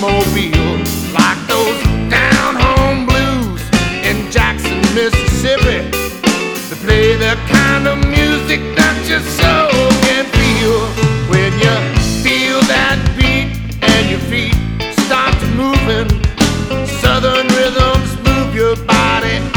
automobile, like those down home blues in Jackson, Mississippi. They play the kind of music that you so